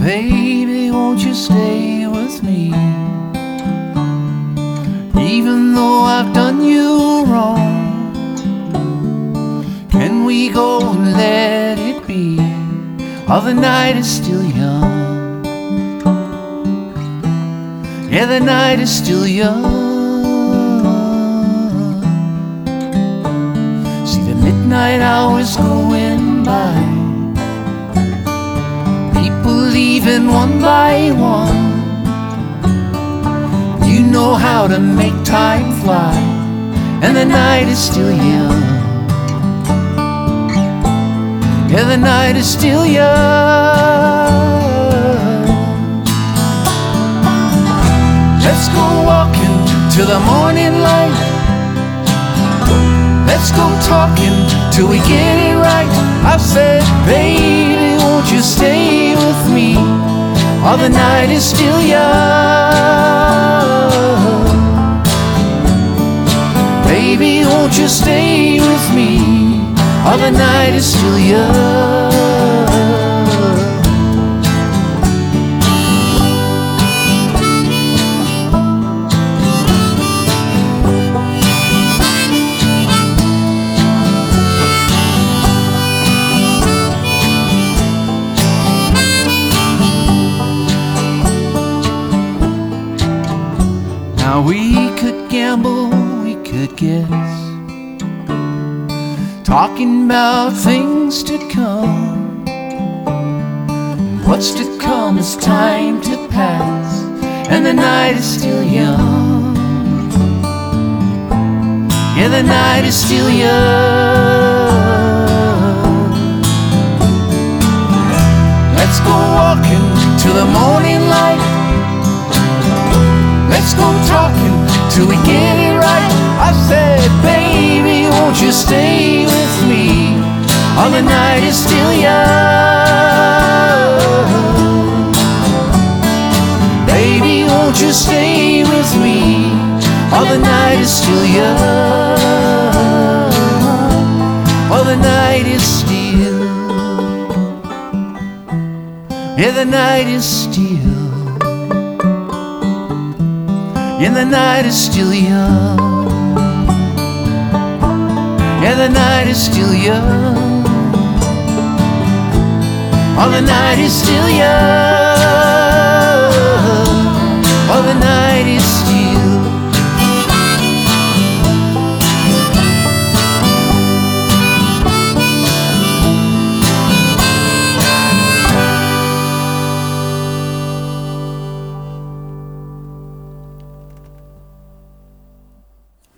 Baby, won't you stay with me? Even though I've done you wrong, can we go and let it be? Oh, the night is still young. Yeah, the night is still young. See the midnight hours going by, people leaving one by one. You know how to make time fly, and the night is still young. Yeah, the night is still young. Let's go walking till the morning light. Let's go talking till we get it right. I said, baby, won't you stay with me? Oh, the night is still young. Baby, won't you stay with me? Oh, the night is still young. Now we could gamble, we could guess, talking about things to come. What's to come is time to pass, and the night is still young. Yeah, the night is still young. Let's go walking till the morning light. Let's go talking till we get it right. I said, baby, won't you stay with me? Oh, the night is still young. Baby, won't you stay with me? Oh, the night is still young. Oh, the night is still. Yeah, the night is still. Yeah, the night is still young. Yeah, the night is still young. Oh, the night is still young.